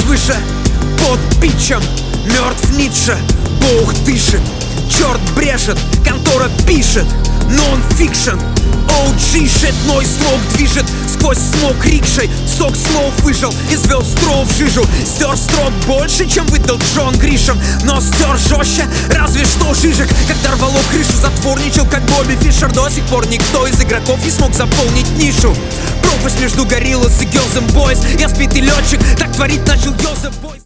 свыше. Под бичем мертв Ницше. Бог дышит, черт брешет, контора пишет нон-фикшн. OG shit, мой слог движет сквозь смог рикшей. Сок слов выжил и звел стров в жижу. Стер строк больше, чем выдал Джон Гришем, но стер жестче, разве что Жижик. Когда рвало крышу, затворничал, как Бобби Фишер. До сих пор никто из игроков не смог заполнить нишу. Пропасть между Гориллас и Girls and Boys. Я сбитый летчик, так творить начал Йозеф Бойс.